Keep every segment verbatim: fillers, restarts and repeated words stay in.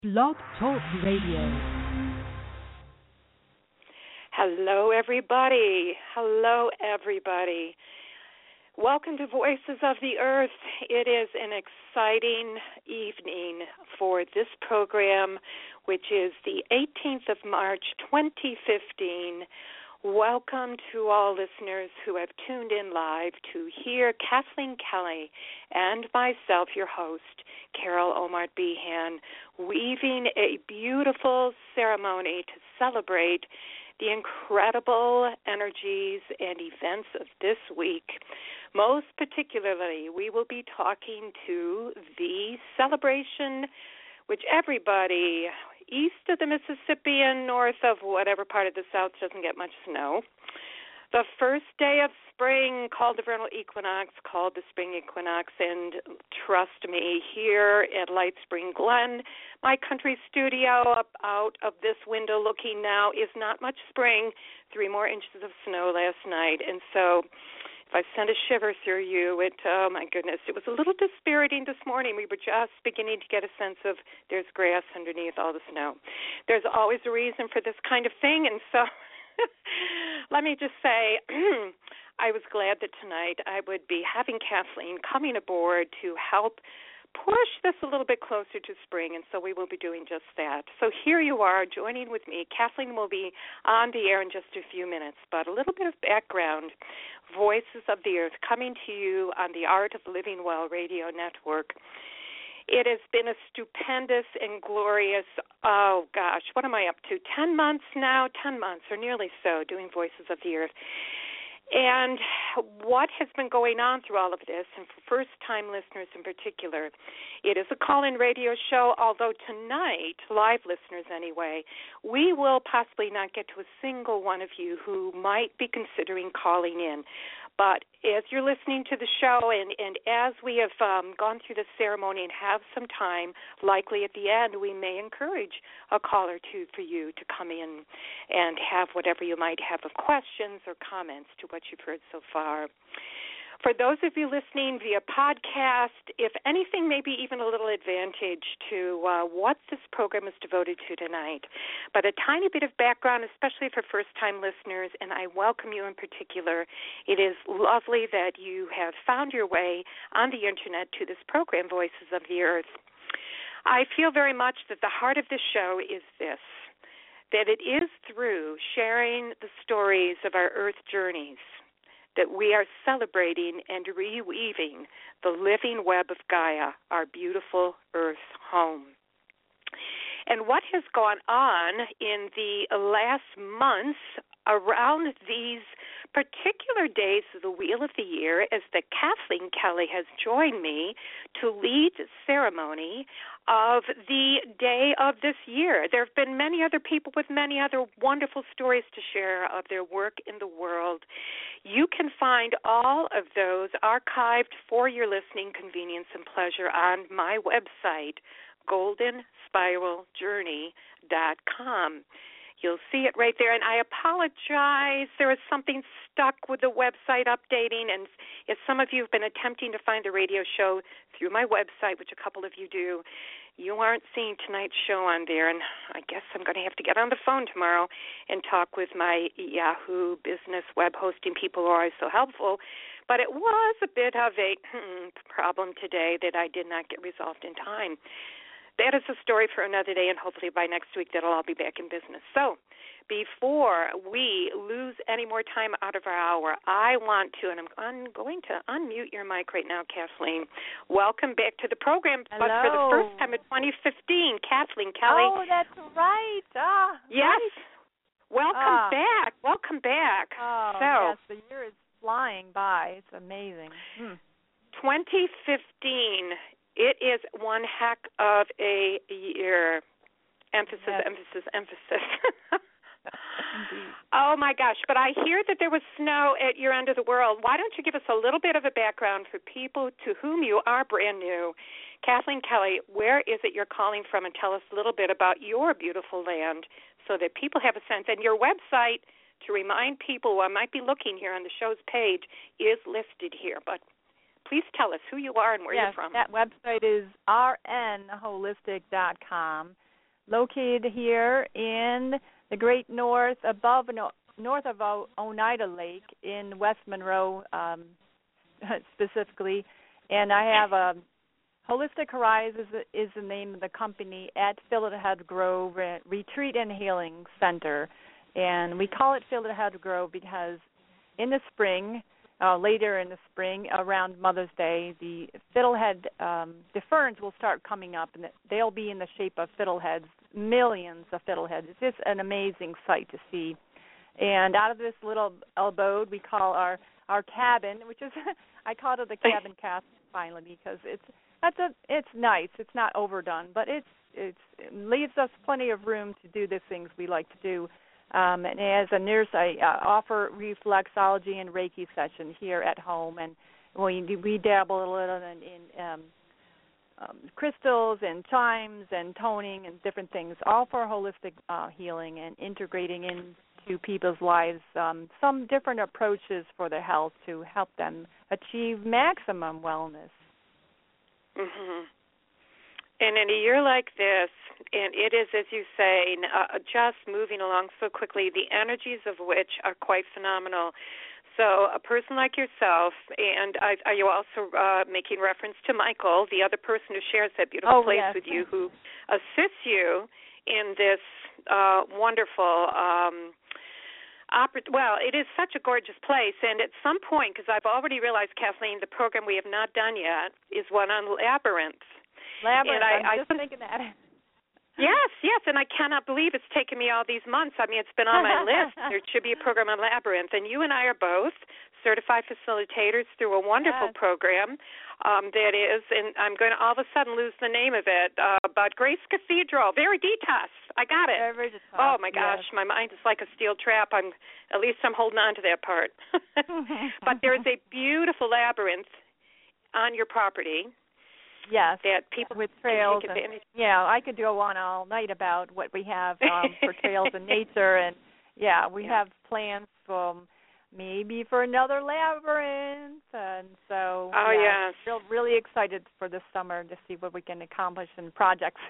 Blog Talk Radio. Hello, everybody. Hello, everybody. Welcome to Voices of the Earth. It is an exciting evening for this program, which is the eighteenth of March, twenty fifteen. Welcome to all listeners who have tuned in live to hear Kathleen Kelly and myself, your host, Carol Omart Behan, weaving a beautiful ceremony to celebrate the incredible energies and events of this week. Most particularly, we will be talking to the celebration which everybody east of the Mississippi and north of whatever part of the South doesn't get much snow. The first day of spring, called the vernal equinox, called the spring equinox, and trust me, here at Light Spring Glen, my country studio up out of this window looking now is not much spring, three more inches of snow last night, and so if I sent a shiver through you, it, oh my goodness, it was a little dispiriting this morning. We were just beginning to get a sense of there's grass underneath all the snow. There's always a reason for this kind of thing, and so let me just say I was glad that tonight I would be having Kathleen coming aboard to help push this a little bit closer to spring, and so we will be doing just that. So here you are joining with me. Kathleen will be on the air in just a few minutes, but a little bit of background. Voices of the Earth coming to you on the Art of Living Well radio network. It has been a stupendous and glorious, oh gosh, what am I up to, ten months now, ten months or nearly so, doing Voices of the Earth. And what has been going on through all of this, and for first-time listeners in particular, it is a call-in radio show, although tonight, live listeners anyway, we will possibly not get to a single one of you who might be considering calling in. But as you're listening to the show and, and as we have um, gone through the ceremony and have some time, likely at the end we may encourage a call or two for you to come in and have whatever you might have of questions or comments to what you've heard so far. For those of you listening via podcast, if anything, maybe even a little advantage to uh, what this program is devoted to tonight. But a tiny bit of background, especially for first-time listeners, and I welcome you in particular. It is lovely that you have found your way on the Internet to this program, Voices of the Earth. I feel very much that the heart of this show is this, that it is through sharing the stories of our Earth journeys that we are celebrating and reweaving the living web of Gaia, our beautiful Earth home. And what has gone on in the last months around these particular days of the Wheel of the Year is that Kathleen Kelly has joined me to lead the ceremony of the day of this year. There have been many other people with many other wonderful stories to share of their work in the world. You can find all of those archived for your listening convenience and pleasure on my website, golden spiral journey dot com. You'll see it right there, and I apologize. There is something stuck with the website updating, and if some of you have been attempting to find the radio show through my website, which a couple of you do, you aren't seeing tonight's show on there, and I guess I'm going to have to get on the phone tomorrow and talk with my Yahoo business web hosting people who are so helpful. But it was a bit of a hmm, problem today that I did not get resolved in time. That is a story for another day, and hopefully by next week that'll all be back in business. So before we lose any more time out of our hour, I want to, and I'm, I'm going to unmute your mic right now, Kathleen. Welcome back to the program. Hello. But for the first time in twenty fifteen, Kathleen Kelly. Oh, that's right. Ah, yes. Right. Welcome ah. back. Welcome back. Oh, so, yes, the year is flying by. It's amazing. Hmm. twenty fifteen. It is one heck of a year. Emphasis, yes. emphasis, emphasis. Oh, my gosh. But I hear that there was snow at your end of the world. Why don't you give us a little bit of a background for people to whom you are brand new? Kathleen Kelly, where is it you're calling from? And tell us a little bit about your beautiful land so that people have a sense. And your website, to remind people who might be looking here on the show's page, is listed here. But please tell us who you are and where yes, you're from. That website is r n holistic dot com. located here in the Great North, above north of o- Oneida Lake in West Monroe, um, specifically. And I have a Holistic Horizons is, is the name of the company at Fiddlehead Grove Retreat and Healing Center. And we call it Fiddlehead Grove because in the spring, uh, later in the spring, around Mother's Day, the fiddlehead, um, the ferns will start coming up, and they'll be in the shape of fiddleheads, millions of fiddleheads. It's just an amazing sight to see. And out of this little abode, we call our, our cabin, which is, I call it the cabin cast finally because it's that's a it's nice. It's not overdone, but it's it's it leaves us plenty of room to do the things we like to do. Um, and as a nurse, I uh, offer reflexology and Reiki sessions here at home, and we we dabble a little in, in um, um, crystals and chimes and toning and different things, all for holistic uh, healing and integrating into people's lives um, some different approaches for their health to help them achieve maximum wellness. Mm-hmm. And in a year like this, and it is, as you say, uh, just moving along so quickly, the energies of which are quite phenomenal. So a person like yourself, and I, are you also uh, making reference to Michael, the other person who shares that beautiful oh, place yes. with you, who assists you in this uh, wonderful um Oper- well, it is such a gorgeous place, and at some point, because I've already realized, Kathleen, the program we have not done yet is one on Labyrinth. Labyrinth, and I, I'm I, just thinking that. Yes, yes, and I cannot believe it's taken me all these months. I mean, it's been on my list. There should be a program on Labyrinth, and you and I are both certified facilitators through a wonderful yes. program um, that is, and I'm going to all of a sudden lose the name of it, uh, about Grace Cathedral, Veriditas. I got it. Veriditas. Oh, my gosh, yes. my mind is like a steel trap. I'm At least I'm holding on to that part. But there is a beautiful labyrinth on your property. Yes, that people with trails. can take advantage. And, yeah, I could go on all night about what we have um, for trails in nature, and yeah, we yeah. have plans for maybe for another labyrinth, and so oh yeah, yes, real, really excited for this summer to see what we can accomplish in projects.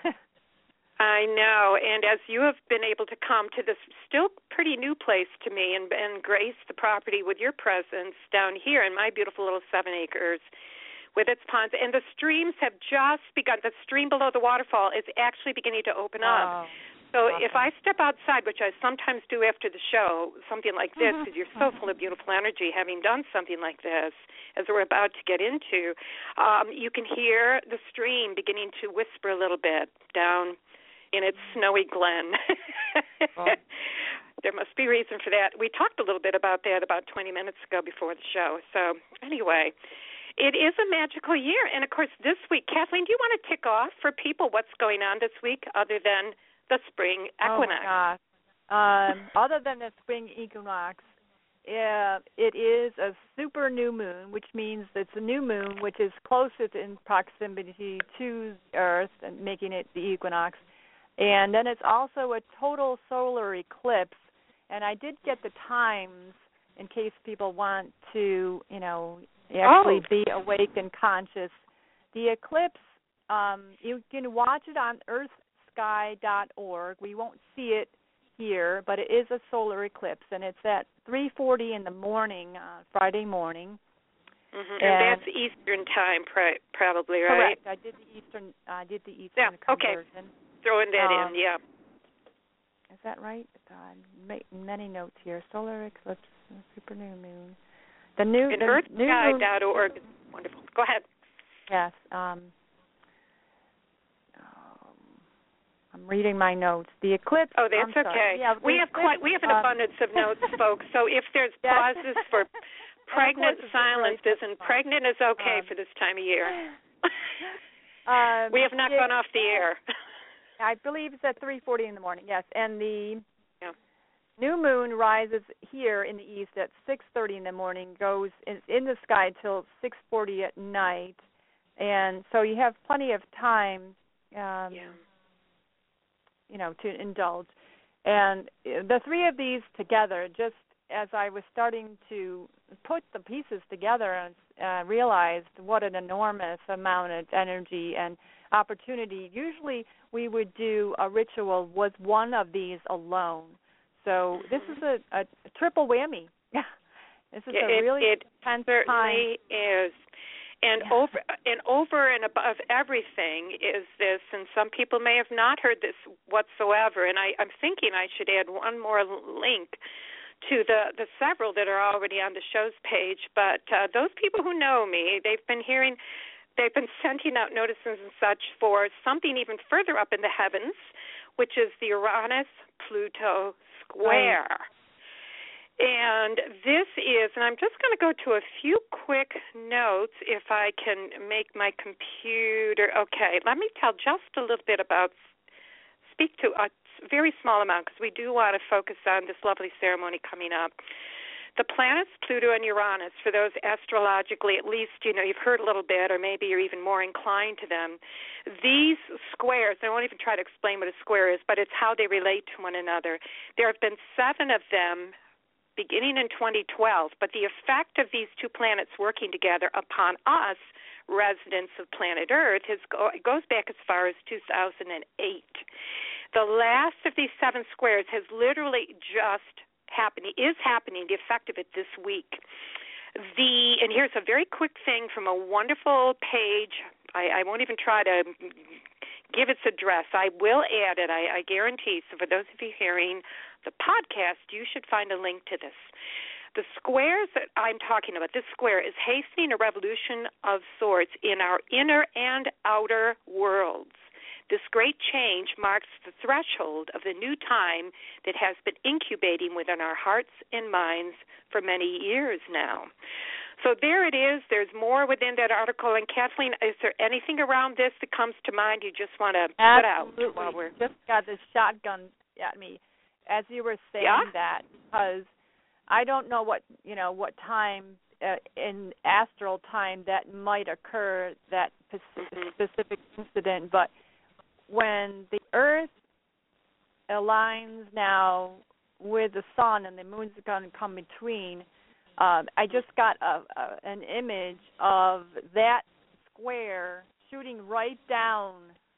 I know, and as you have been able to come to this still pretty new place to me and, and grace the property with your presence down here in my beautiful little seven acres. With its ponds, and the streams have just begun. The stream below the waterfall is actually beginning to open up. Oh, so awesome. if I step outside, which I sometimes do after the show, something like this, because you're so full of beautiful energy, having done something like this, as we're about to get into, um, you can hear the stream beginning to whisper a little bit down in its snowy glen. Oh. There must be reason for that. We talked a little bit about that about twenty minutes ago before the show. So anyway, it is a magical year. And, of course, this week, Kathleen, do you want to tick off for people what's going on this week other than the spring equinox? Oh, my gosh. Um, other than the spring equinox, uh, it is a super new moon, which means it's a new moon, which is closest in proximity to Earth and making it the equinox. And then it's also a total solar eclipse. And I did get the times in case people want to, you know, actually oh. be awake and conscious. The eclipse, um, you can watch it on earth sky dot org. We won't see it here, but it is a solar eclipse, and it's at three forty in the morning, uh, Friday morning. Mm-hmm. And, and that's Eastern time, pr- probably, right? Correct. I did the Eastern. I did the Eastern yeah, okay. conversion. Throwing that um, in, yeah. Is that right? Uh, many notes here. Solar eclipse, super new moon. The new and the earth sky dot org. New, wonderful. Go ahead. Yes. Um, um, I'm reading my notes. The eclipse. Oh, that's I'm okay. Yeah, we have eclipse, quite we have an um, abundance of notes, folks. So if there's yes. pauses for pregnant silences, really and pregnant is okay um, for this time of year. um, we have not it, gone off the air. I believe it's at three forty in the morning. Yes, and the. Yeah. New moon rises here in the east at six thirty in the morning, goes in, in the sky till six forty at night, and so you have plenty of time, um, yeah. you know, to indulge. And the three of these together, just as I was starting to put the pieces together, and uh, realized what an enormous amount of energy and opportunity, usually we would do a ritual with one of these alone. So this is a, a, a triple whammy. This is it, a really it intense certainly time. is. And yeah. over and over and above everything is this, and some people may have not heard this whatsoever, and I, I'm thinking I should add one more link to the, the several that are already on the show's page. But uh, those people who know me, they've been hearing, they've been sending out notices and such for something even further up in the heavens, which is the Uranus-Pluto square. Right. And this is, and I'm just going to go to a few quick notes if I can make my computer. Okay, let me tell just a little bit about, speak to a very small amount because we do want to focus on this lovely ceremony coming up. The planets Pluto and Uranus, for those astrologically, at least, you know, you've heard a little bit, or maybe you're even more inclined to them. These squares, I won't even try to explain what a square is, but it's how they relate to one another. There have been seven of them beginning in twenty twelve, but the effect of these two planets working together upon us, residents of planet Earth, has go, it goes back as far as two thousand eight. The last of these seven squares has literally just happened, is happening, the effect of it this week. The and here's a very quick thing from a wonderful page. I, I won't even try to give its address. I will add it, I, I guarantee. So for those of you hearing the podcast, you should find a link to this. The squares that I'm talking about, this square is hastening a revolution of sorts in our inner and outer worlds. This great change marks the threshold of the new time that has been incubating within our hearts and minds for many years now. So there it is. There's more within that article. And Kathleen, is there anything around this that comes to mind you just want to put out? Absolutely. While we're... Just got this shotgun at me as you were saying yeah? that, because I don't know what, you know, what time uh, in astral time that might occur, that mm-hmm. specific incident, but when the Earth aligns now with the sun and the moon's going to come between, um, I just got a, a, an image of that square shooting right down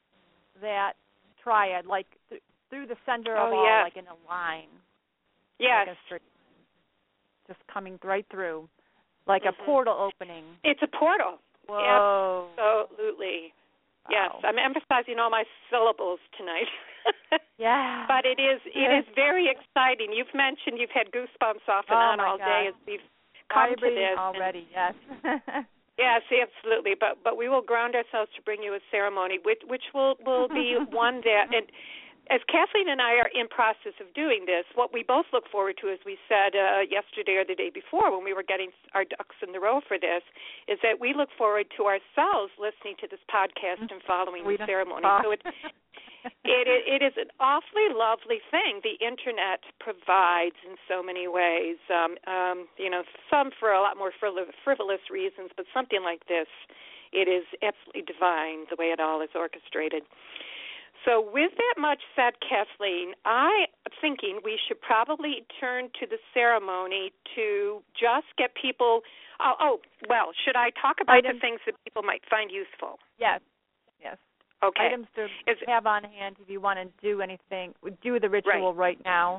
that triad, like th- through the center oh, of all, yes. like in a line. Yes. Like a straight, just coming right through, like mm-hmm. a portal opening. It's a portal. Whoa. Absolutely. Yes, wow. I'm emphasizing all my syllables tonight. yeah. But it is it is very exciting. You've mentioned you've had goosebumps off and oh on all God. day as we've come I'm to this. already, yes. yes, absolutely. But but we will ground ourselves to bring you a ceremony, which which will, will be one that, and as Kathleen and I are in process of doing this, what we both look forward to, as we said uh, yesterday or the day before when we were getting our ducks in the row for this, is that we look forward to ourselves listening to this podcast and following we the ceremony. Talk. So it, it, it is an awfully lovely thing the Internet provides in so many ways. Um, um, you know, some for a lot more frivolous reasons, but something like this, it is absolutely divine the way it all is orchestrated. So with that much said, Kathleen, I'm thinking we should probably turn to the ceremony to just get people, oh, oh well, should I talk about Items. the things that people might find useful? Yes, yes. Okay. Items to Is, have on hand if you want to do anything, do the ritual right, right now.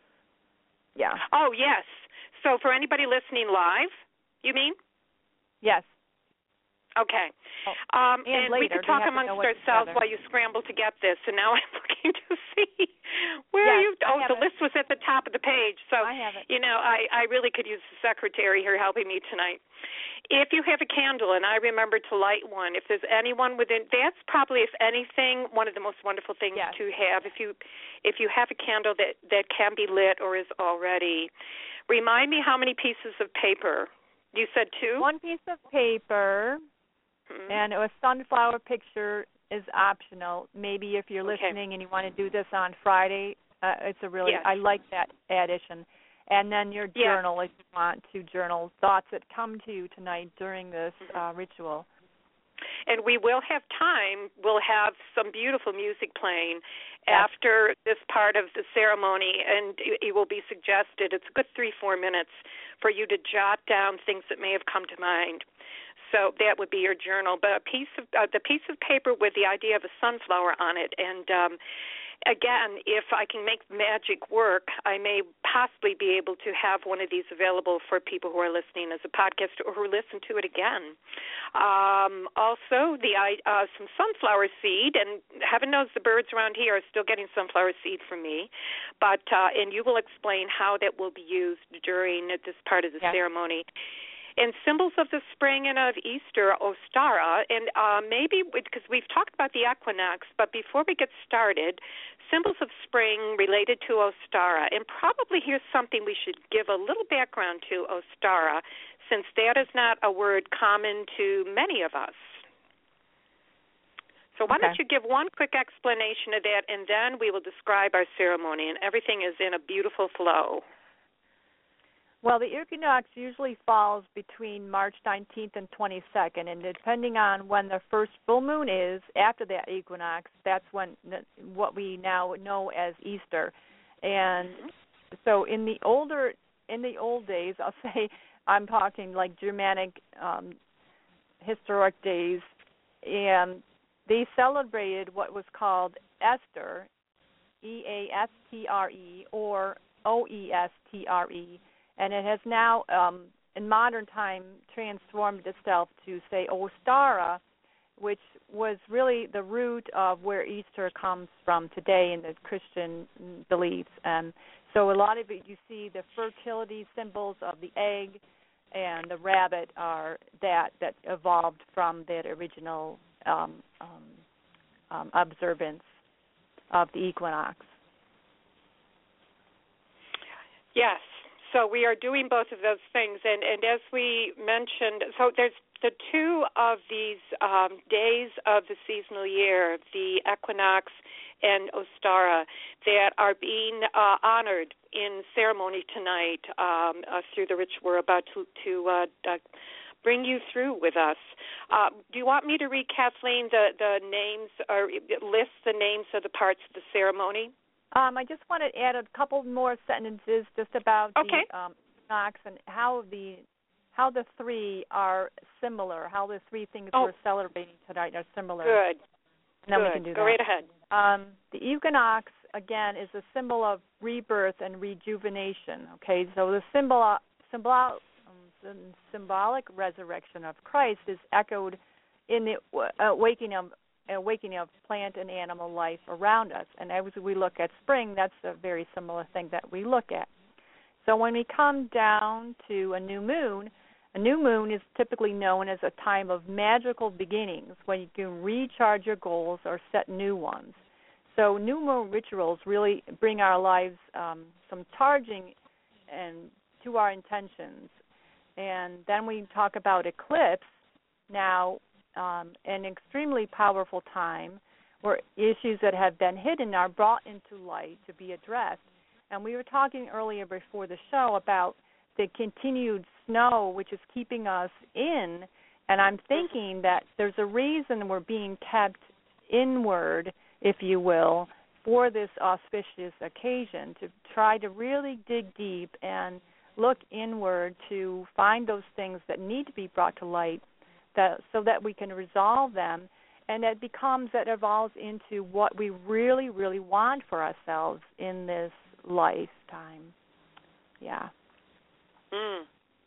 Yeah. Oh, yes. So for anybody listening live, you mean? Yes. Okay. Oh, um, and and later, we could talk amongst ourselves together. while you scramble to get this. And now I'm looking to see where yes, you. Oh, the it. list was at the top of the page. So I have it. You know, I, I really could use the secretary here helping me tonight. If you have a candle, and I remember to light one, if there's anyone within, that's probably, if anything, one of the most wonderful things yes. to have. If you if you have a candle that, that can be lit or is already, remind me how many pieces of paper. You said two? One piece of paper. Mm-hmm. And a sunflower picture is optional. Maybe if you're okay. listening and you want to do this on Friday, uh, it's a really, yes. I like that addition. And then your yes. journal, if you want to journal thoughts that come to you tonight during this mm-hmm. uh, ritual. And we will have time. We'll have some beautiful music playing yes. after this part of the ceremony, and it will be suggested. It's a good three, four minutes for you to jot down things that may have come to mind. So that would be your journal, but a piece of uh, the piece of paper with the idea of a sunflower on it. And um, again, if I can make magic work, I may possibly be able to have one of these available for people who are listening as a podcast or who listen to it again. Um, also, the uh, some sunflower seed, and heaven knows the birds around here are still getting sunflower seed from me. But uh, and you will explain how that will be used during this part of the yeah. ceremony. And symbols of the spring and of Easter, Ostara, and uh, maybe, because we've talked about the equinox, but before we get started, symbols of spring related to Ostara. And probably here's something we should give a little background to Ostara, since that is not a word common to many of us. So why okay. don't you give one quick explanation of that, and then we will describe our ceremony, and everything is in a beautiful flow. Well, the equinox usually falls between March nineteenth and twenty-second, and depending on when the first full moon is after that equinox, that's when what we now know as Easter. And so in the older, in the old days, I'll say, I'm talking like Germanic um, historic days, and they celebrated what was called Esther, E A S T R E, or O E S T R E. And it has now, um, in modern time, transformed itself to, say, Ostara, which was really the root of where Easter comes from today in the Christian beliefs. And so a lot of it, you see the fertility symbols of the egg and the rabbit are that that evolved from that original um, um, um, observance of the equinox. Yes. So we are doing both of those things, and, and as we mentioned, so there's the two of these um, days of the seasonal year, the equinox and Ostara, that are being uh, honored in ceremony tonight um, uh, through the ritual we're about to, to uh, uh, bring you through with us. Uh, do you want me to read, Kathleen, the, the names, or list the names of the parts of the ceremony? Um, I just want to add a couple more sentences just about okay. the um, equinox and how the how the three are similar, how the three things oh. we're celebrating tonight are similar. Good. And then Good. we can do Go that. right ahead. Um, the equinox, again, is a symbol of rebirth and rejuvenation. Okay, so the symbol, symbol, um, symbolic resurrection of Christ is echoed in the uh, waking of awakening of plant and animal life around us. And as we look at spring, that's a very similar thing that we look at. So when we come down to a new moon, a new moon is typically known as a time of magical beginnings when you can recharge your goals or set new ones. So new moon rituals really bring our lives um, some charging and to our intentions. And then we talk about eclipse. Now, Um, an extremely powerful time where issues that have been hidden are brought into light to be addressed. And we were talking earlier before the show about the continued snow, which is keeping us in. And I'm thinking that there's a reason we're being kept inward, if you will, for this auspicious occasion, to try to really dig deep and look inward to find those things that need to be brought to light, that, so that we can resolve them, and that becomes, that evolves into what we really, really want for ourselves in this lifetime. Yeah. Mm.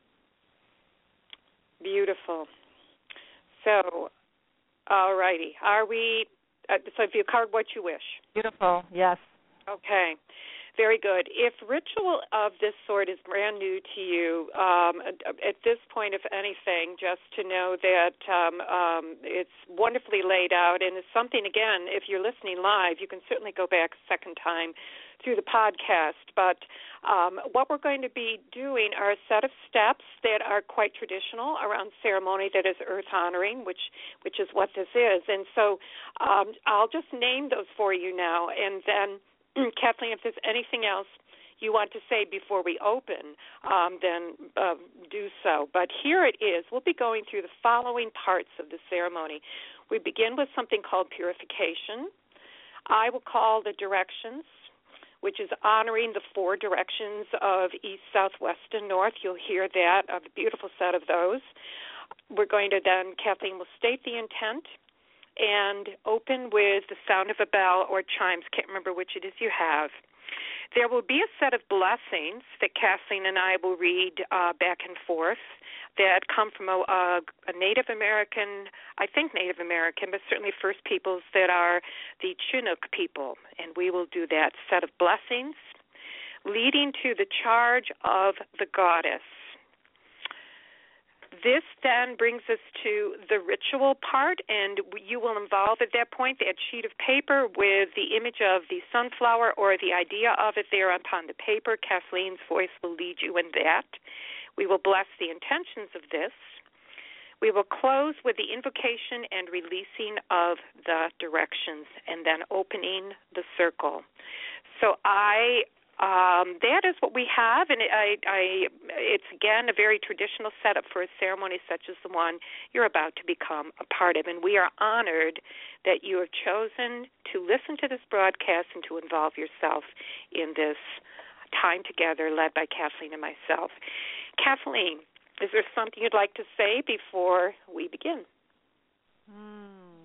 Beautiful. So, all righty. Are we, uh, so if you card what you wish. Beautiful, yes. Okay. Very good. If ritual of this sort is brand new to you, um, at this point, if anything, just to know that um, um, it's wonderfully laid out, and it's something, again, if you're listening live, you can certainly go back a second time through the podcast. But um, what we're going to be doing are a set of steps that are quite traditional around ceremony that is earth honoring, which which is what this is. And so um, I'll just name those for you now, and then Kathleen, if there's anything else you want to say before we open, um, then uh, do so. But here it is. We'll be going through the following parts of the ceremony. We begin with something called purification. I will call the directions, which is honoring the four directions of east, south, west, and north. You'll hear that, a beautiful set of those. we're going to then, Kathleen will state the intent and open with the sound of a bell or chimes. Can't remember which it is you have. There will be a set of blessings that Kathleen and I will read uh, back and forth that come from a, a, a Native American, I think Native American, but certainly First Peoples that are the Chinook people. And we will do that set of blessings leading to the charge of the goddess. This then brings us to the ritual part, and you will involve at that point that sheet of paper with the image of the sunflower or the idea of it there upon the paper. Kathleen's voice will lead you in that. We will bless the intentions of this. We will close with the invocation and releasing of the directions, and then opening the circle. So I... Um, that is what we have, and it, I, I, it's, again, a very traditional setup for a ceremony such as the one you're about to become a part of. And we are honored that you have chosen to listen to this broadcast and to involve yourself in this time together led by Kathleen and myself. Kathleen, is there something you'd like to say before we begin? Hmm.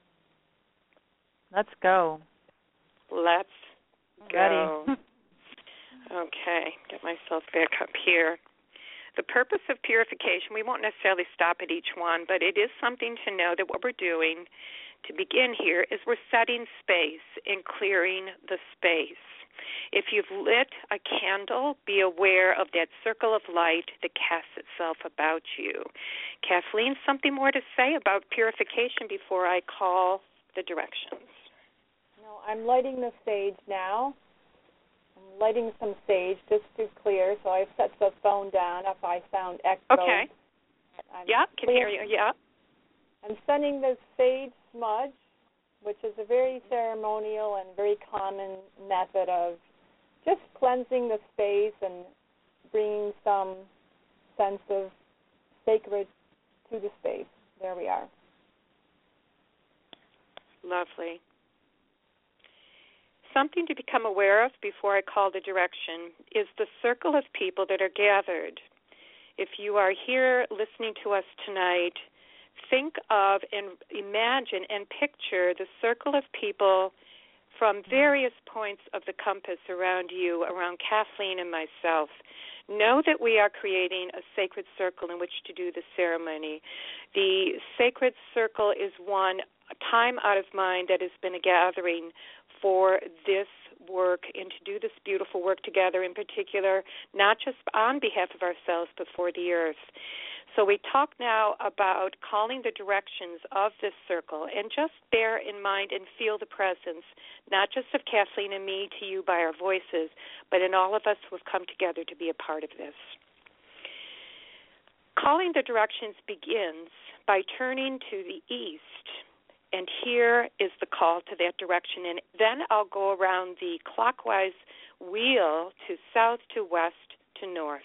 Let's go. Let's go. Ready. Okay, get myself back up here. The purpose of purification, we won't necessarily stop at each one, but it is something to know that what we're doing to begin here is we're setting space and clearing the space. If you've lit a candle, be aware of that circle of light that casts itself about you. Kathleen, something more to say about purification before I call the directions? No, I'm lighting the sage now. I'm lighting some sage just to clear, so I've set the phone down if I sound echo. Okay. I'm yeah, can clear. hear you, yeah. I'm sending the sage smudge, which is a very ceremonial and very common method of just cleansing the space and bringing some sense of sacred to the space. There we are. Lovely. Something to become aware of before I call the direction is the circle of people that are gathered. If you are here listening to us tonight, think of and imagine and picture the circle of people from various points of the compass around you, around Kathleen and myself. Know that we are creating a sacred circle in which to do the ceremony. The sacred circle is one time out of mind that has been a gathering for this work and to do this beautiful work together, in particular, not just on behalf of ourselves, but for the earth. So we talk now about calling the directions of this circle, and just bear in mind and feel the presence, not just of Kathleen and me to you by our voices, but in all of us who have come together to be a part of this. Calling the directions begins by turning to the east. And here is the call to that direction. And then I'll go around the clockwise wheel to south, to west, to north.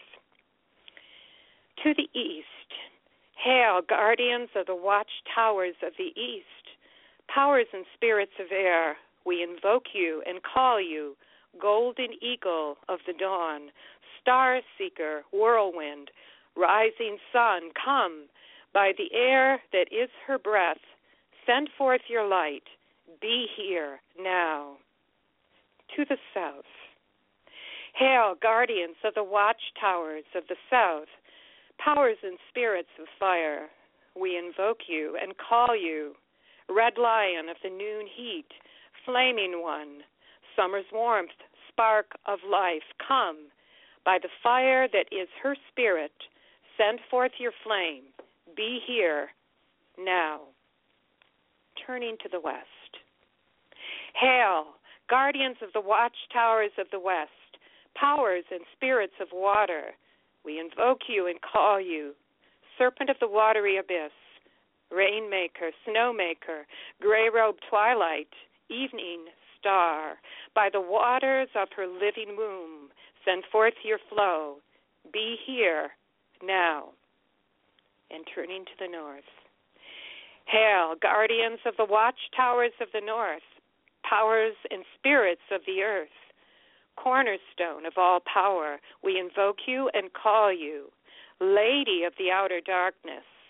To the east. Hail, guardians of the watchtowers of the east, powers and spirits of air, we invoke you and call you, golden eagle of the dawn, star seeker, whirlwind, rising sun, come, by the air that is her breath, send forth your light. Be here now. To the south. Hail, guardians of the watchtowers of the south, powers and spirits of fire. We invoke you and call you, red lion of the noon heat, flaming one, summer's warmth, spark of life. Come, by the fire that is her spirit, send forth your flame. Be here now. Turning to the west. Hail, guardians of the watchtowers of the west, powers and spirits of water, we invoke you and call you, serpent of the watery abyss, rainmaker, snowmaker, gray-robed twilight, evening star, by the waters of her living womb, send forth your flow, be here now. And turning to the north. Hail, guardians of the watchtowers of the north, powers and spirits of the earth, cornerstone of all power, we invoke you and call you, lady of the outer darkness,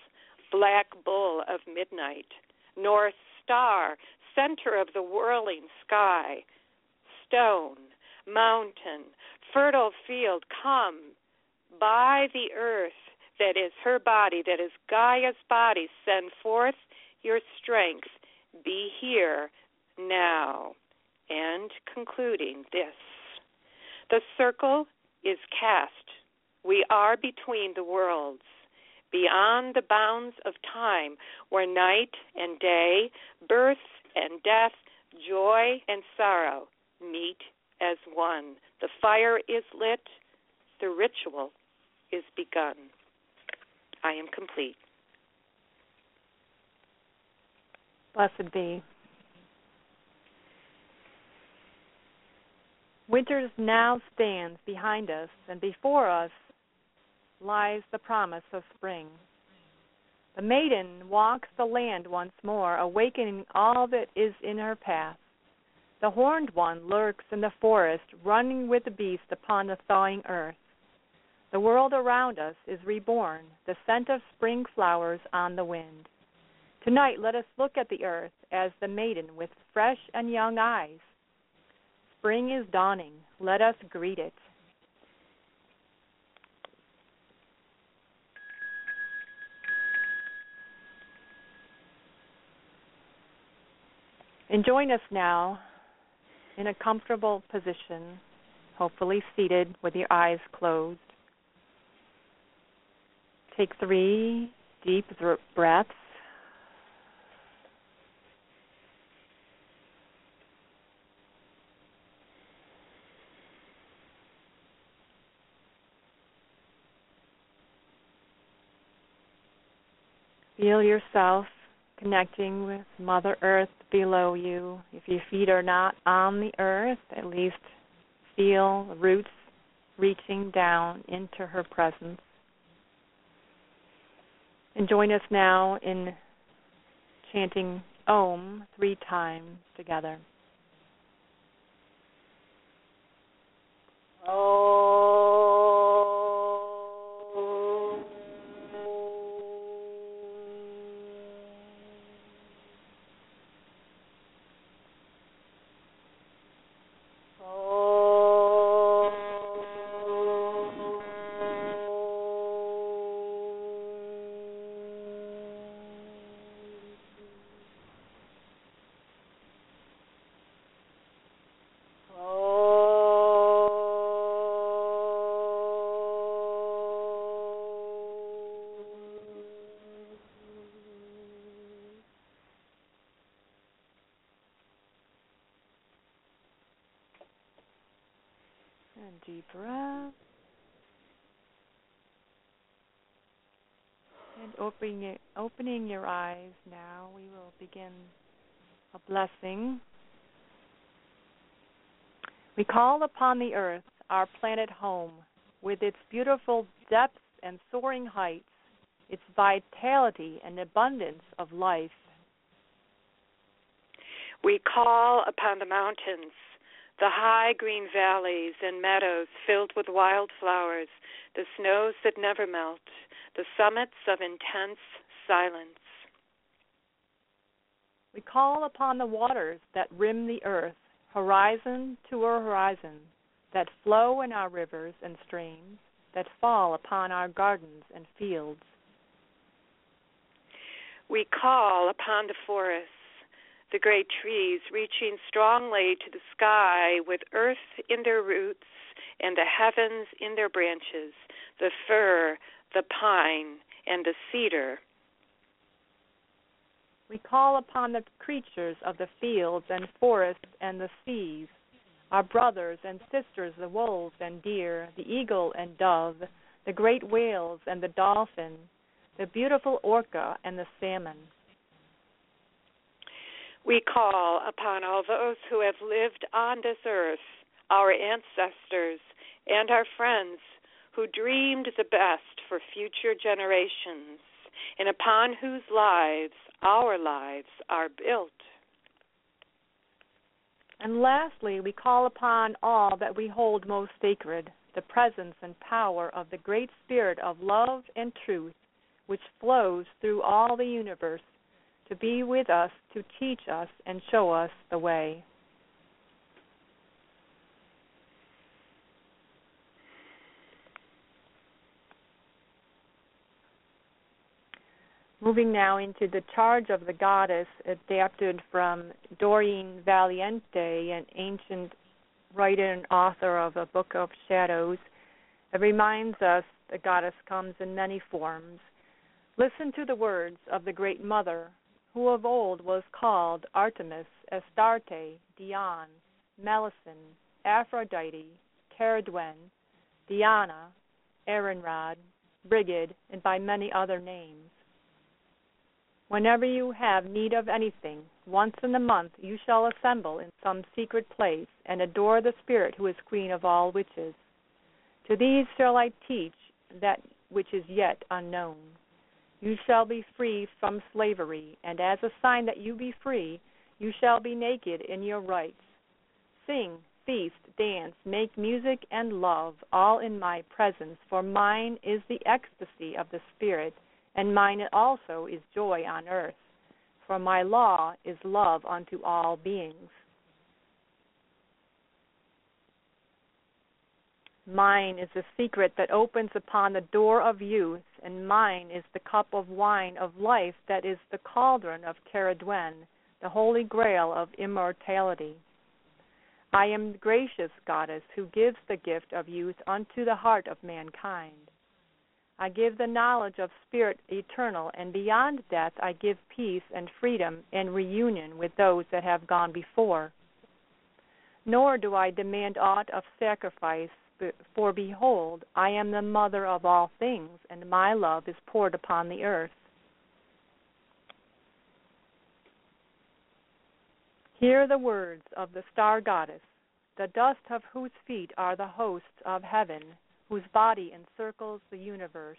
black bull of midnight, north star, center of the whirling sky, stone, mountain, fertile field, come by the earth that is her body, that is Gaia's body, send forth your strength, be here now. And concluding this, the circle is cast. We are between the worlds, beyond the bounds of time, where night and day, birth and death, joy and sorrow meet as one. The fire is lit, the ritual is begun. I am complete. Blessed be. Winter now stands behind us, and before us lies the promise of spring. The maiden walks the land once more, awakening all that is in her path. The horned one lurks in the forest, running with the beast upon the thawing earth. The world around us is reborn, the scent of spring flowers on the wind. Tonight let us look at the earth as the maiden with fresh and young eyes. Spring is dawning. Let us greet it. And join us now in a comfortable position, hopefully seated with your eyes closed. Take three deep th- breaths. Feel yourself connecting with Mother Earth below you. If your feet are not on the earth, at least feel the roots reaching down into her presence. And join us now in chanting Om three times together. Om. And deep breath. And opening it, opening your eyes now, we will begin a blessing. We call upon the earth, our planet home, with its beautiful depths and soaring heights, its vitality and abundance of life. We call upon the mountains, the high green valleys and meadows filled with wildflowers, the snows that never melt, the summits of intense silence. We call upon the waters that rim the earth, horizon to horizon, that flow in our rivers and streams, that fall upon our gardens and fields. We call upon the forests, the great trees reaching strongly to the sky with earth in their roots and the heavens in their branches, the fir, the pine, and the cedar. We call upon the creatures of the fields and forests and the seas, our brothers and sisters, the wolves and deer, the eagle and dove, the great whales and the dolphin, the beautiful orca and the salmon. We call upon all those who have lived on this earth, our ancestors and our friends who dreamed the best for future generations, and upon whose lives our lives are built. And lastly, we call upon all that we hold most sacred, the presence and power of the great spirit of love and truth, which flows through all the universe, to be with us, to teach us, and show us the way. Moving now into the charge of the goddess, adapted from Doreen Valiente, an ancient writer and author of a Book of Shadows. It reminds us the goddess comes in many forms. Listen to the words of the Great Mother, who of old was called Artemis, Astarte, Diane, Melusine, Aphrodite, Caradwen, Diana, Erenrod, Brigid, and by many other names. Whenever you have need of anything, once in a month you shall assemble in some secret place and adore the spirit who is queen of all witches. To these shall I teach that which is yet unknown. You shall be free from slavery, and as a sign that you be free, you shall be naked in your rights. Sing, feast, dance, make music, and love, all in my presence, for mine is the ecstasy of the spirit, and mine also is joy on earth, for my law is love unto all beings. Mine is the secret that opens upon the door of youth, and mine is the cup of wine of life that is the cauldron of Caradwen, the holy grail of immortality. I am the gracious goddess who gives the gift of youth unto the heart of mankind. I give the knowledge of spirit eternal, and beyond death I give peace and freedom and reunion with those that have gone before. Nor do I demand aught of sacrifice, for behold, I am the mother of all things, and my love is poured upon the earth. Hear the words of the star goddess, the dust of whose feet are the hosts of heaven, whose body encircles the universe.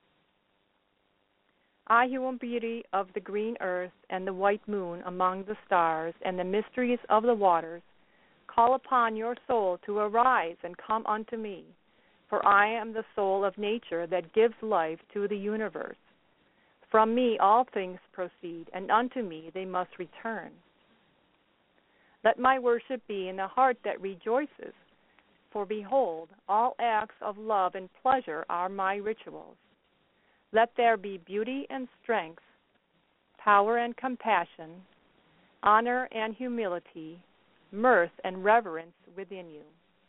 I, who am beauty of the green earth and the white moon among the stars and the mysteries of the waters, call upon your soul to arise and come unto me, for I am the soul of nature that gives life to the universe. From me all things proceed, and unto me they must return. Let my worship be in the heart that rejoices, for behold, all acts of love and pleasure are my rituals. Let there be beauty and strength, power and compassion, honor and humility, mirth and reverence within you.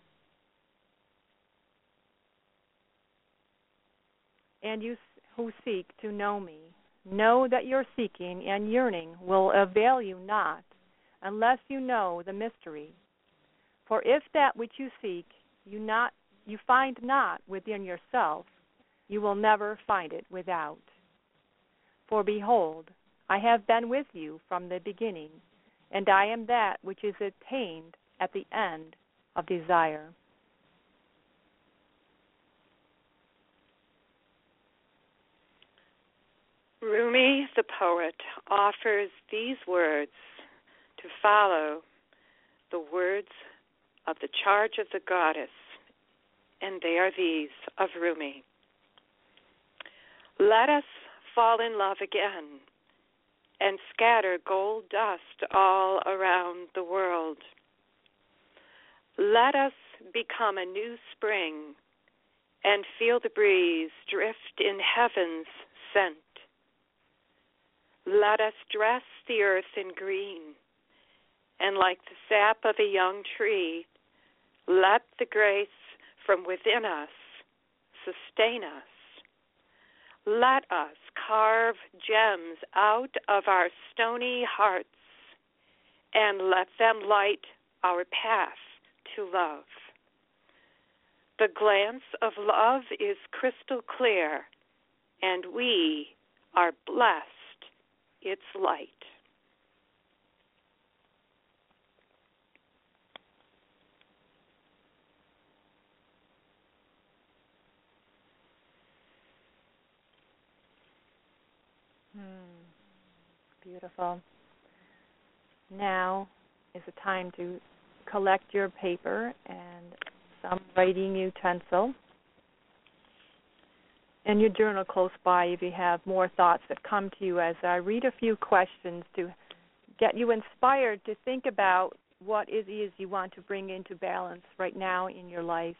And you who seek to know me, know that your seeking and yearning will avail you not, unless you know the mystery. For if that which you seek you not you find not within yourself, you will never find it without. For behold, I have been with you from the beginning, and I am that which is attained at the end of desire. Rumi, the poet, offers these words to follow the words of the charge of the goddess, and they are these of Rumi. Let us fall in love again and scatter gold dust all around the world. Let us become a new spring and feel the breeze drift in heaven's scent. Let us dress the earth in green, and like the sap of a young tree, let the grace from within us sustain us. Let us carve gems out of our stony hearts and let them light our path to love. The glance of love is crystal clear, and we are blessed its light. Hmm. Beautiful. Now is the time to collect your paper and some writing utensil. and your journal close by if you have more thoughts that come to you as I read a few questions to get you inspired to think about what it is you want to bring into balance right now in your life.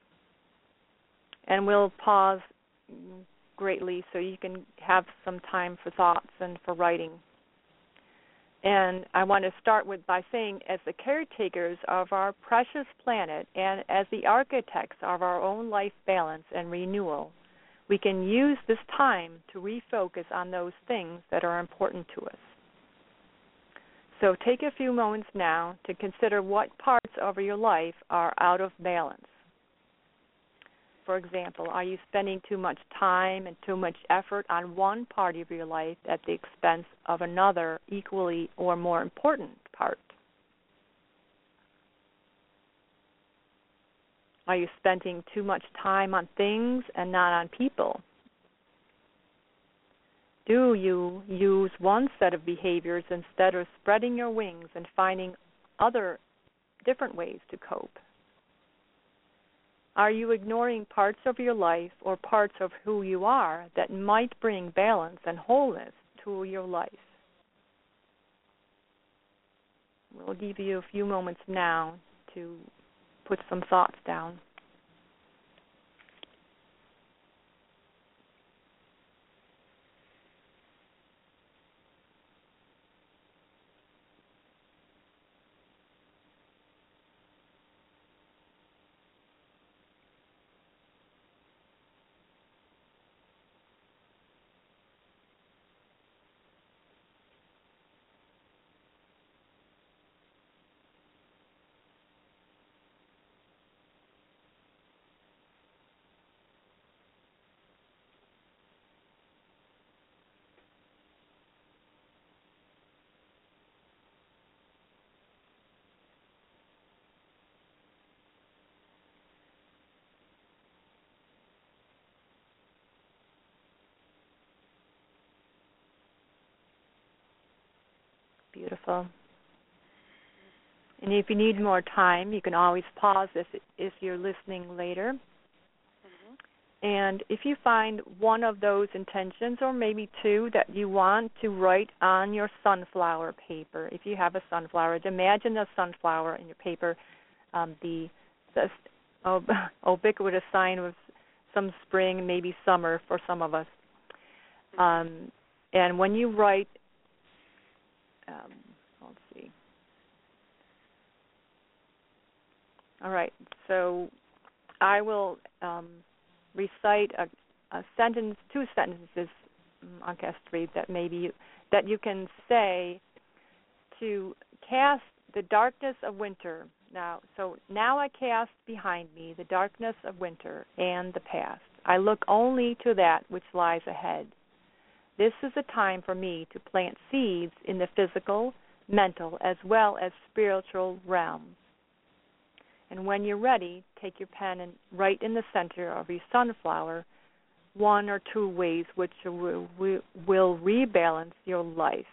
And we'll pause greatly so you can have some time for thoughts and for writing. And I want to start with by saying, as the caretakers of our precious planet and as the architects of our own life balance and renewal, we can use this time to refocus on those things that are important to us. So take a few moments now to consider what parts of your life are out of balance. For example, are you spending too much time and too much effort on one part of your life at the expense of another equally or more important part? Are you spending too much time on things and not on people? Do you use one set of behaviors instead of spreading your wings and finding other different ways to cope? Are you ignoring parts of your life or parts of who you are that might bring balance and wholeness to your life? We'll give you a few moments now to put some thoughts down. Beautiful. And if you need more time, you can always pause if if you're listening later. Mm-hmm. And if you find one of those intentions, or maybe two, that you want to write on your sunflower paper, if you have a sunflower, imagine a sunflower in your paper, um, the, the ob- ubiquitous sign of some spring, maybe summer for some of us. Um, and when you write, Um, let's see. All right, so I will um, recite a, a sentence, two sentences, on cast three, that maybe you, that you can say to cast the darkness of winter. Now, so now I cast behind me the darkness of winter and the past. I look only to that which lies ahead. This is a time for me to plant seeds in the physical, mental, as well as spiritual realms. And when you're ready, take your pen and write in the center of your sunflower one or two ways which will, will rebalance your life.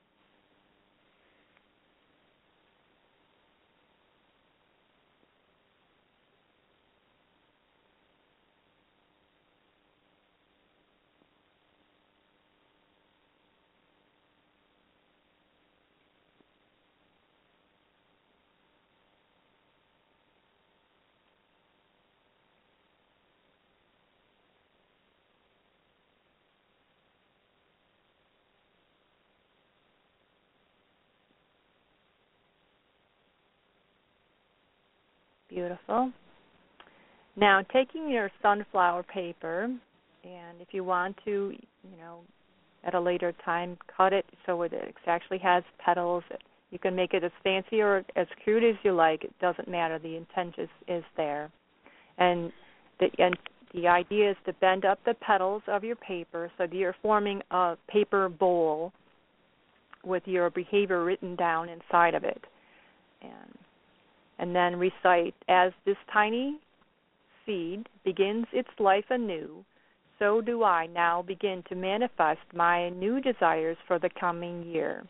Beautiful. Now, taking your sunflower paper, and if you want to, you know, at a later time, cut it so it actually has petals. You can make it as fancy or as crude as you like. It doesn't matter. The intent is, is there. And the, and the idea is to bend up the petals of your paper so that you're forming a paper bowl with your behavior written down inside of it. And And then recite, as this tiny seed begins its life anew, so do I now begin to manifest my new desires for the coming year.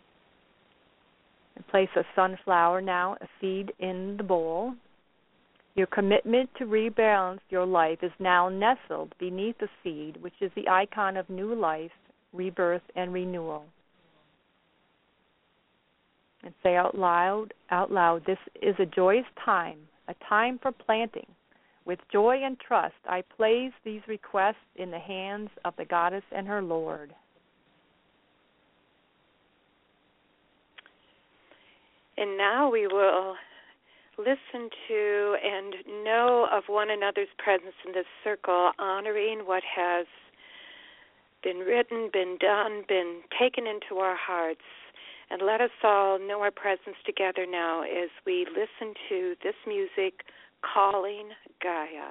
And place a sunflower now, a seed in the bowl. Your commitment to rebalance your life is now nestled beneath the seed, which is the icon of new life, rebirth, and renewal. And say out loud, out loud, this is a joyous time, a time for planting. With joy and trust, I place these requests in the hands of the goddess and her Lord. And now we will listen to and know of one another's presence in this circle, honoring what has been written, been done, been taken into our hearts. And let us all know our presence together now as we listen to this music, Calling Gaia.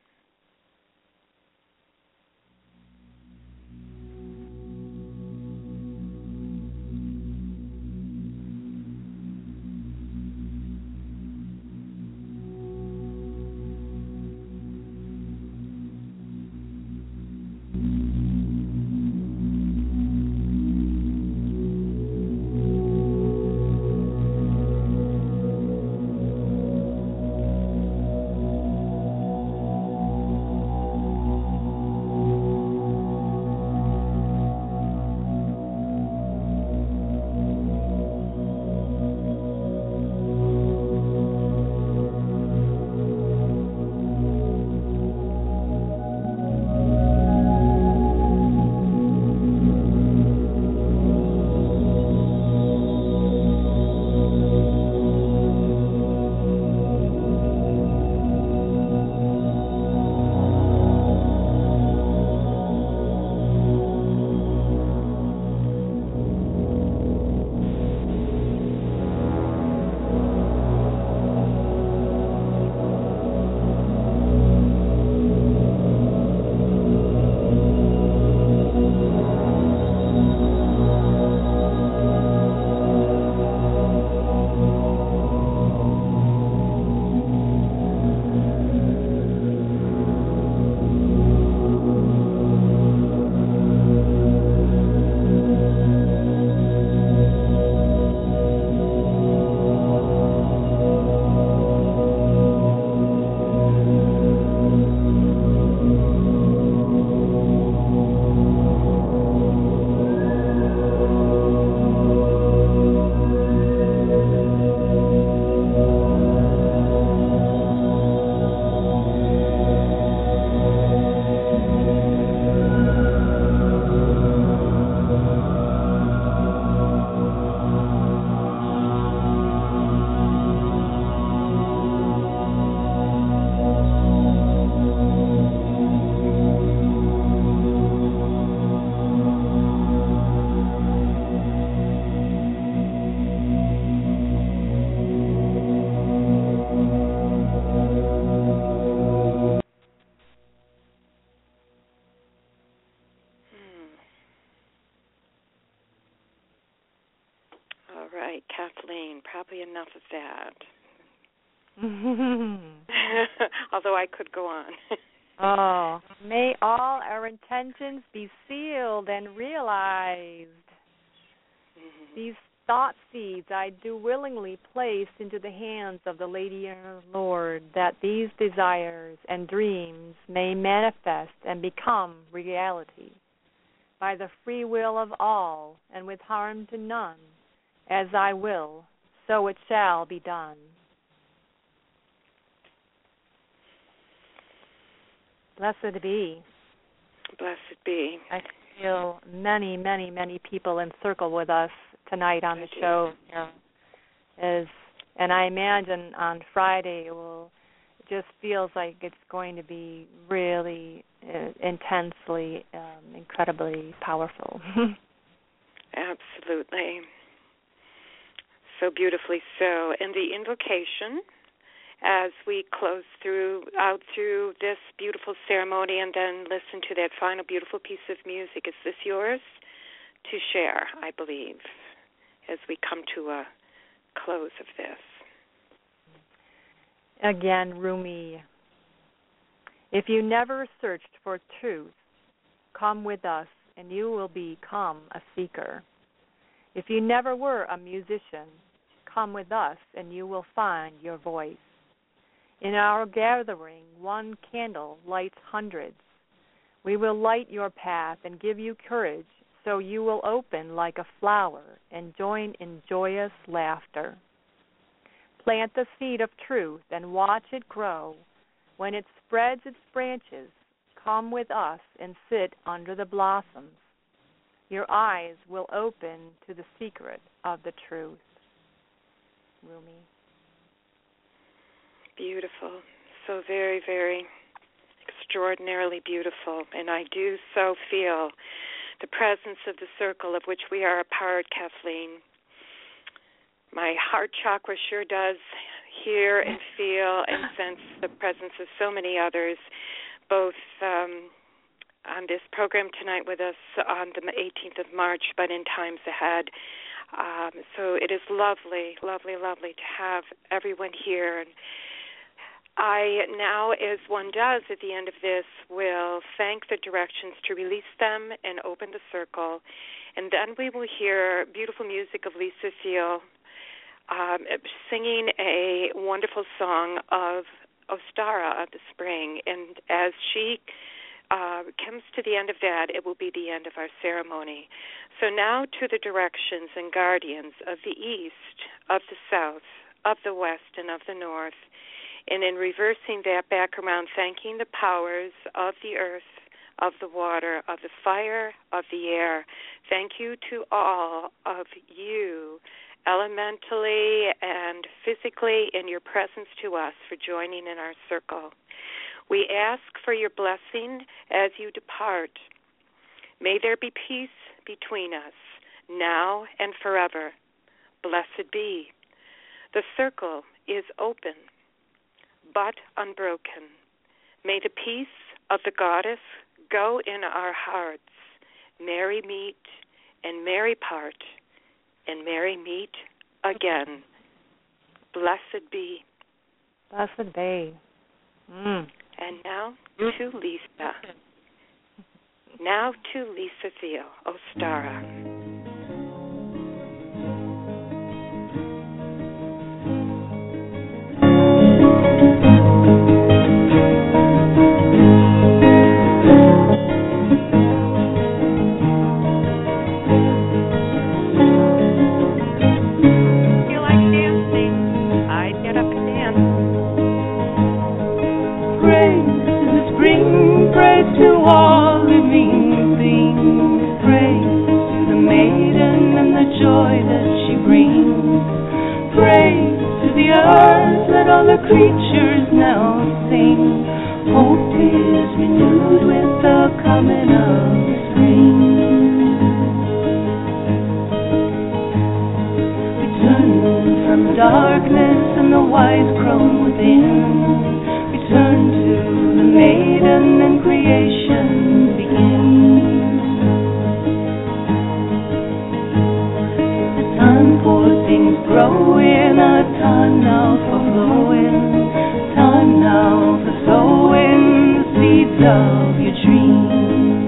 Kathleen, probably enough of that. Although I could go on. Oh, may all our intentions be sealed and realized. Mm-hmm. These thought seeds I do willingly place into the hands of the Lady and her Lord, that these desires and dreams may manifest and become reality by the free will of all and with harm to none. As I will, so it shall be done. Blessed be. Blessed be. I feel many, many, many people encircle with us tonight on the show. You know, as, and I imagine on Friday it will it just feels like it's going to be really uh, intensely, um, incredibly powerful. Absolutely. So beautifully so. And the invocation, as we close through out through this beautiful ceremony and then listen to that final beautiful piece of music, is this yours to share, I believe, as we come to a close of this? Again, Rumi, if you never searched for truth, come with us and you will become a seeker. If you never were a musician, come with us and you will find your voice. In our gathering, one candle lights hundreds. We will light your path and give you courage, so you will open like a flower and join in joyous laughter. Plant the seed of truth and watch it grow. When it spreads its branches, come with us and sit under the blossoms. Your eyes will open to the secret of the truth. Rumi. Beautiful. So very, very extraordinarily beautiful. And I do so feel the presence of the circle of which we are a part, Kathleen. My heart chakra sure does hear and feel and sense the presence of so many others, both um, on this program tonight with us on the eighteenth of March, but in times ahead. Um, so it is lovely, lovely, lovely to have everyone here. And I now, as one does at the end of this, will thank the directions to release them and open the circle. And then we will hear beautiful music of Lisa Thiel um, singing a wonderful song of Ostara of the spring. And as she uh, comes to the end of that, it will be the end of our ceremony. So now to the directions and guardians of the east, of the south, of the west, and of the north. And in reversing that back around, thanking the powers of the earth, of the water, of the fire, of the air. Thank you to all of you, elementally and physically, in your presence to us for joining in our circle. We ask for your blessing as you depart. May there be peace between us, now and forever. Blessed be. The circle is open, but unbroken. May the peace of the goddess go in our hearts. Merry meet and merry part, and merry meet again. Blessed be. Blessed be. Mm. And now to Lisa. Now to Lisa Thiel, Ostara. Creatures now sing. Hope is renewed with the coming of spring. Return from darkness and the wise crone within. Return to the maiden and creation begins. The time for things grow in a time now for flowing. Time now for sowing the seeds of your dreams.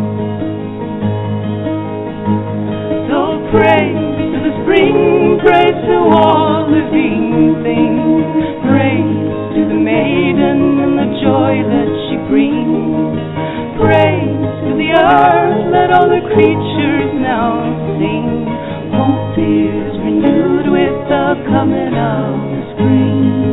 So praise to the spring, praise to all living things. Praise to the maiden and the joy that she brings. Praise to the earth, let all the creatures now sing. Hope is renewed with the coming of the spring.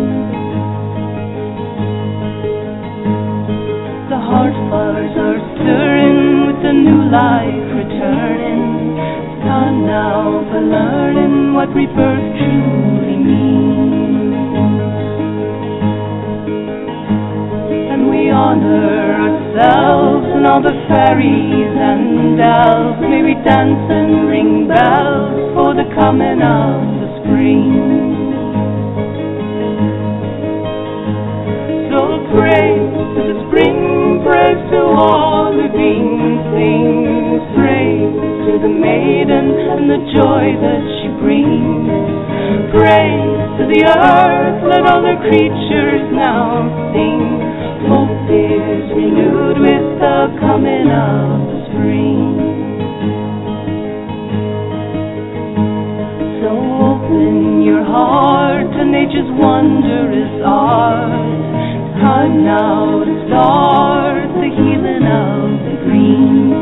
Heart fires are stirring with the new life returning. It's time now for learning what rebirth truly means. And we honor ourselves and all the fairies and elves. May we dance and ring bells for the coming of the spring. So praise to the spring. Praise to all living things. Praise to the maiden and the joy that she brings. Praise to the earth, let all the creatures now sing. Hope is renewed with the coming of the spring. So open your heart to nature's wondrous art. now to start the healing of the green.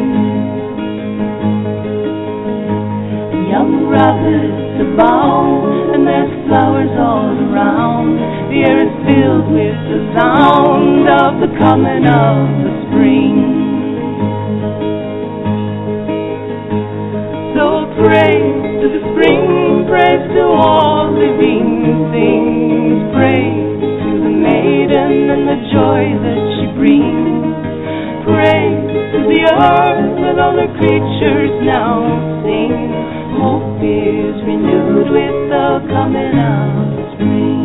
Young rabbits abound, and there's flowers all around. The air is filled with the sound of the coming of the spring. So praise to the spring, praise to all living things, praise to the maiden and the joy that she brings. Praise to the earth and all the creatures now sing. Hope is renewed with the coming of spring.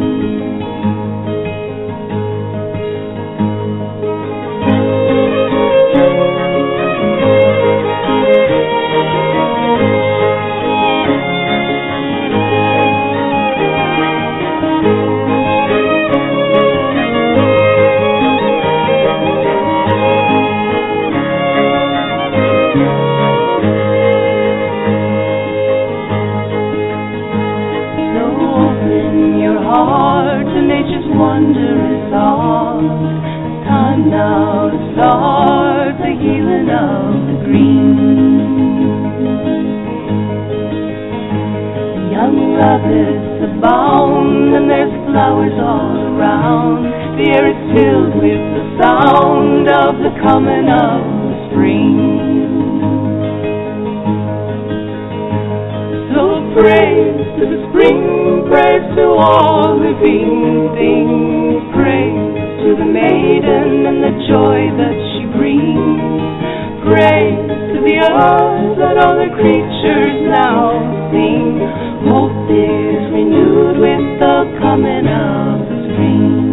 Wondrous art, time now to start the healing of the green. Young rabbits abound, and there's flowers all around. The air is filled with the sound of the coming of the spring. So praise to the spring, praise to all living things, praise to the maiden and the joy that she brings. Praise to the earth and all the creatures now sing. Hope is renewed with the coming of the spring.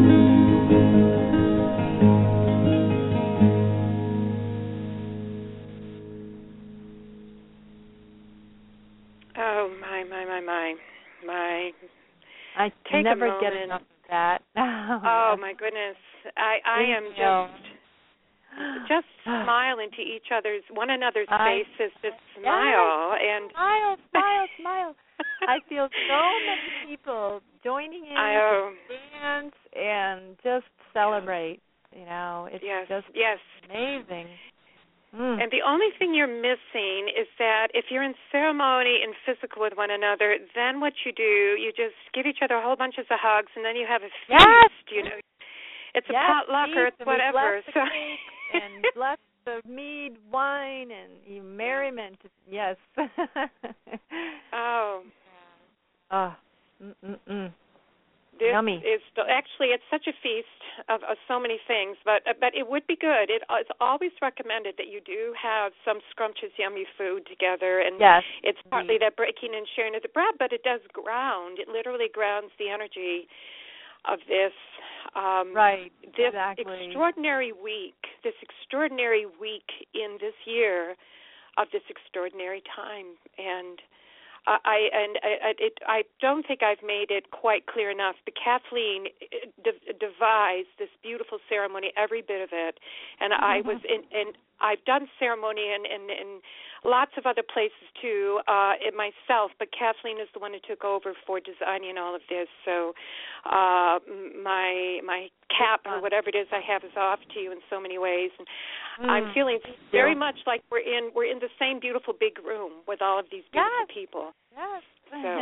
Oh, my, my, my, my, my. I Take never a get moment. enough of that. Oh, my goodness. I, I am just, just smile into each other's, one another's I, faces, just smile. Yes, and smile, smile, smile. I feel so many people joining in I, uh, to dance and just celebrate. You know, it's yes, just yes. amazing. Mm. And the only thing you're missing is that if you're in ceremony and physical with one another, then what you do, you just give each other a whole bunch of hugs, and then you have a feast. Yes. You know, it's a yes, potluck or it's whatever. Bless the so. cake and bless the mead, wine, and merriment. Yes. oh. Oh. Mm-mm-mm. This Yummy. is actually it's such a feast of, of so many things, but but it would be good. It, it's always recommended that you do have some scrumptious, yummy food together, and yes, it's partly that breaking and sharing of the bread, but it does ground. It literally grounds the energy of this um, right this exactly. extraordinary week, this extraordinary week in this year of this extraordinary time, and. Uh, I and I, it, I don't think I've made it quite clear enough. But Kathleen de- devised this beautiful ceremony, every bit of it, and mm-hmm. I was in. And I've done ceremony in, in, in lots of other places too, uh, in myself. But Kathleen is the one who took over for designing all of this. So uh, my my cap or whatever it is I have is off to you in so many ways. And mm. I'm feeling very much like we're in we're in the same beautiful big room with all of these beautiful yes. people. Yes. So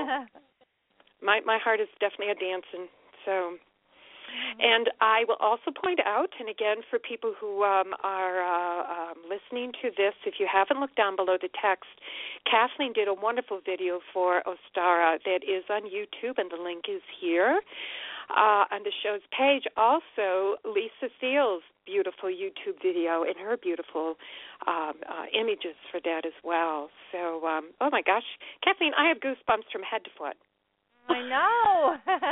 my my heart is definitely a dancing. So, and I will also point out, and again for people who um, are uh, um, listening to this, if you haven't looked down below the text, Kathleen did a wonderful video for Ostara that is on YouTube, and the link is here. Uh, on the show's page, also Lisa Seals' beautiful YouTube video and her beautiful um, uh, images for that as well. So, um, oh my gosh, Kathleen, I have goosebumps from head to foot. I know.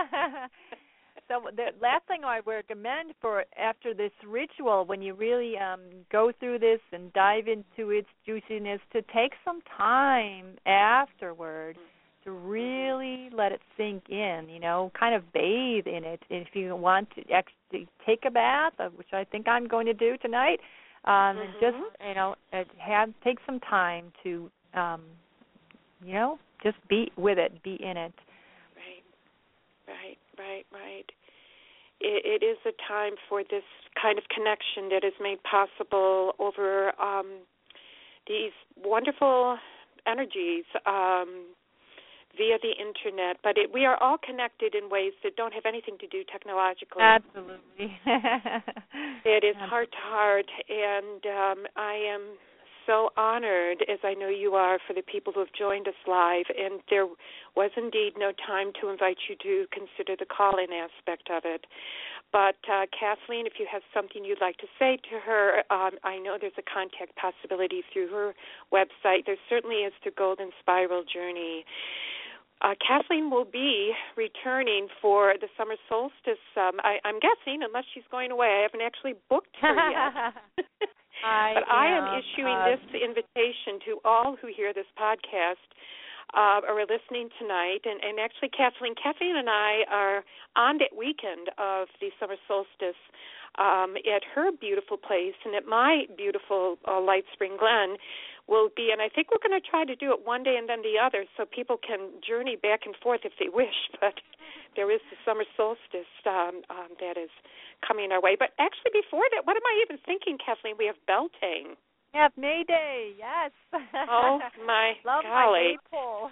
So the last thing I recommend for after this ritual, when you really um, go through this and dive into its juiciness, to take some time afterward to really let it sink in, you know, kind of bathe in it. If you want to actually take a bath, which I think I'm going to do tonight, um, mm-hmm. and just, you know, have take some time to, um, you know, just be with it, be in it. Right, right, right, right. It, it is a time for this kind of connection that is made possible over um, these wonderful energies um, via the internet. But it, we are all connected in ways that don't have anything to do technologically. Absolutely. It is heart to heart, and um, I am so honored, as I know you are, for the people who have joined us live, and there was indeed no time to invite you to consider the call-in aspect of it. But uh, Kathleen, if you have something you'd like to say to her, um, I know there's a contact possibility through her website. There certainly is the Golden Spiral Journey. Uh, Kathleen will be returning for the summer solstice. Um, I, I'm guessing, unless she's going away. I haven't actually booked her yet. I but I am am, issuing uh, this invitation to all who hear this podcast uh, or are listening tonight. And, and actually, Kathleen, Kathleen and I are on that weekend of the summer solstice um, at her beautiful place and at my beautiful uh, Light Spring Glen will be. And I think we're going to try to do it one day and then the other so people can journey back and forth if they wish. But there is the summer solstice um, um, that is coming our way. But actually, before that, what am I even thinking, Kathleen? We have Beltane. We have May Day, yes. Oh, my Love golly. my maypole.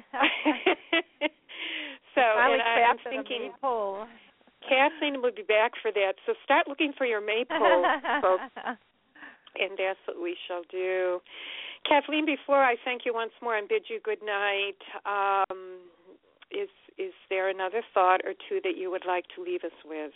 So, Finally and I, I'm crafted a thinking maypole. Kathleen will be back for that. So start looking for your maypole, folks, and that's what we shall do. Kathleen, before I thank you once more and bid you good night, um, is is there another thought or two that you would like to leave us with?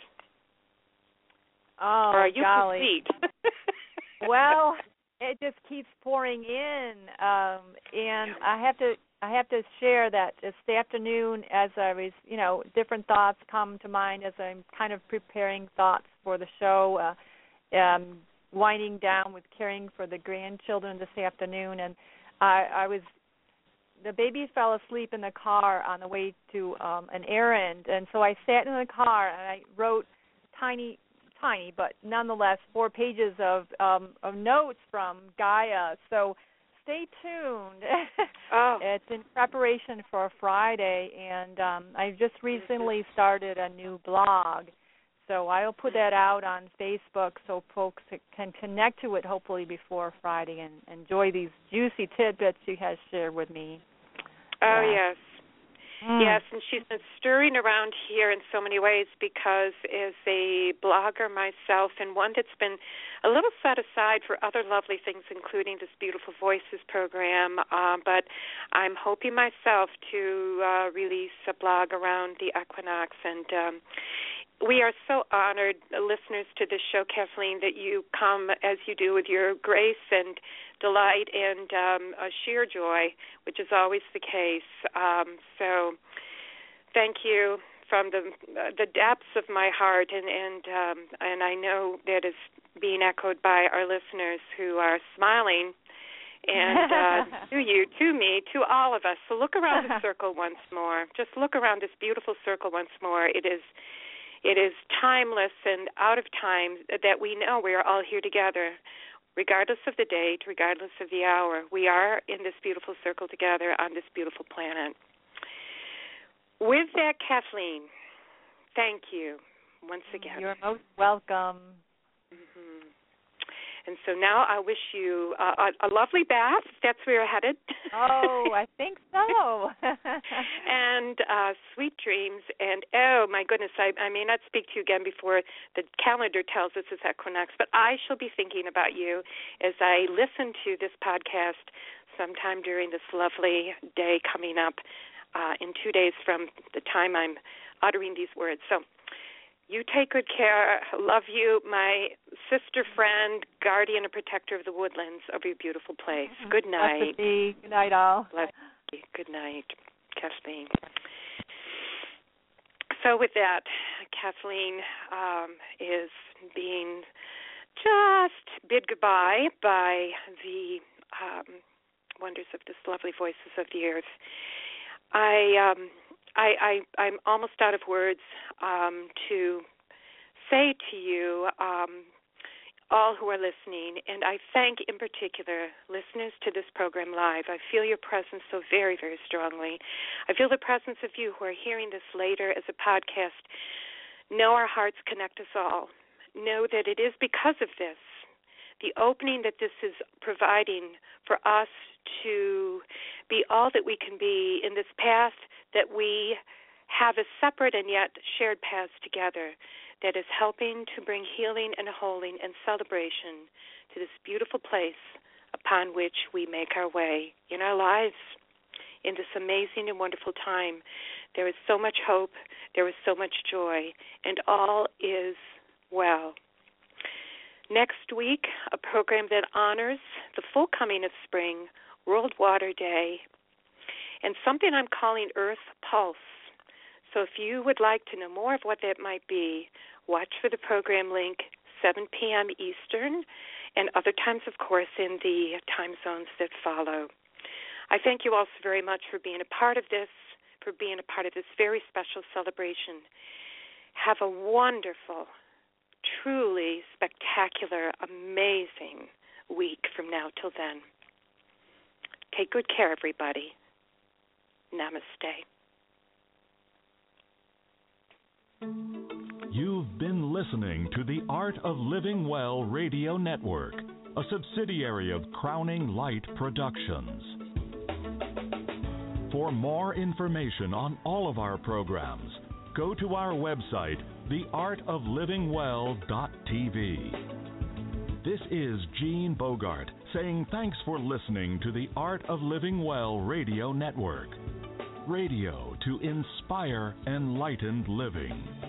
Oh, or are you golly. complete? Well, it just keeps pouring in, um, and I have to I have to share that this afternoon, as I was, you know, different thoughts come to mind as I'm kind of preparing thoughts for the show, uh, um, winding down with caring for the grandchildren this afternoon, and I, I was. The baby fell asleep in the car on the way to um, an errand, and so I sat in the car and I wrote tiny, tiny, but nonetheless four pages of um, of notes from Gaia. So stay tuned. Oh. It's in preparation for Friday, and um, I just recently started a new blog. So I'll put that out on Facebook so folks can connect to it hopefully before Friday and enjoy these juicy tidbits she has shared with me. Oh, Yeah. yes. Mm. Yes, and she's been stirring around here in so many ways because as a blogger myself and one that's been a little set aside for other lovely things, including this Beautiful Voices program, uh, but I'm hoping myself to uh, release a blog around the equinox. And um, we are so honored, uh, listeners to this show, Kathleen, that you come as you do with your grace and delight and um, uh, sheer joy, which is always the case. Um, so thank you from the uh, the depths of my heart, and and um, and I know that is being echoed by our listeners who are smiling, and uh, to you, to me, to all of us. So look around the circle once more. Just look around this beautiful circle once more. It is it is timeless and out of time that we know we are all here together. Regardless of the date, regardless of the hour, we are in this beautiful circle together on this beautiful planet. With that, Kathleen, thank you once again. You're most welcome. Mm-hmm. And so now I wish you uh, a, a lovely bath. That's where you're headed. Oh, I think so. And uh, sweet dreams. And, oh, my goodness, I, I may not speak to you again before the calendar tells us it's equinox, but I shall be thinking about you as I listen to this podcast sometime during this lovely day coming up uh, in two days from the time I'm uttering these words. So you take good care. Love you, my sister, friend, guardian, and protector of the woodlands of your beautiful place. Good night. Bless good night, all. Bless you. Good night, Kathleen. So with that, Kathleen um, is being just bid goodbye by the um, wonders of this lovely Voices of the Earth. I... Um, I, I, I'm almost out of words um, to say to you, um, all who are listening, and I thank in particular listeners to this program live. I feel your presence so very, very strongly. I feel the presence of you who are hearing this later as a podcast, Know our hearts connect us all. Know that it is because of this, the opening that this is providing for us to be all that we can be in this path that we have a separate and yet shared paths together, that is helping to bring healing and holding and celebration to this beautiful place upon which we make our way in our lives in this amazing and wonderful time. There is so much hope, there is so much joy, and all is well. Next week, a program that honors the full coming of spring, World Water Day, and something I'm calling Earth Pulse. So if you would like to know more of what that might be, watch for the program link, seven p.m. Eastern, and other times, of course, in the time zones that follow. I thank you all so very much for being a part of this, for being a part of this very special celebration. Have a wonderful, truly spectacular, amazing week from now till then. Take good care, everybody. Namaste. You've been listening to the Art of Living Well Radio Network, a subsidiary of Crowning Light Productions. For more information on all of our programs, go to our website, the art of living well dot t v. This is Gene Bogart saying thanks for listening to the Art of Living Well Radio Network. Radio to inspire enlightened living.